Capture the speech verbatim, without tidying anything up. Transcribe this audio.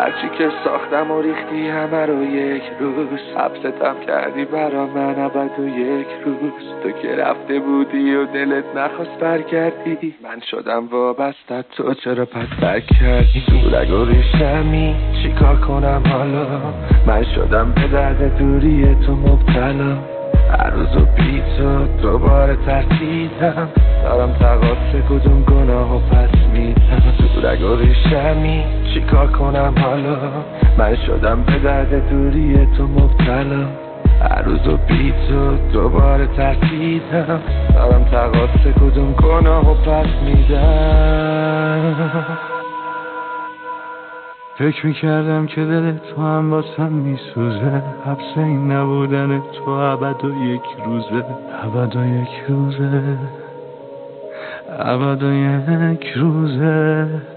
هرچی که ساختم و ریختی همه رو یک روز، حبستم کردی برا من ابد و یک روز. تو که رفته بودی و دلت نخواست برگردی، من شدم وابسته، تو چرا پس ترک کردی؟ دورگ و ریشمی چیکار کنم حالا؟ من شدم به درد دوری تو مبتلا. هر روز و بی تو دوباره ترسیدم، دارم تقاصه کدوم گناه و پس میدم. دورگ و ریشمی چیکار کنم حالا؟ من شدم به درد دوری تو مبتلا. هر روز و بی تو دوباره ترسیدم، دارم تقاصه کدوم گناه و پس میدم. فکر میکردم که دل تو هم واسم میسوزه، حبس این نبودن تو ابد و یک روزه، ابد و یک روزه، ابد و یک روزه.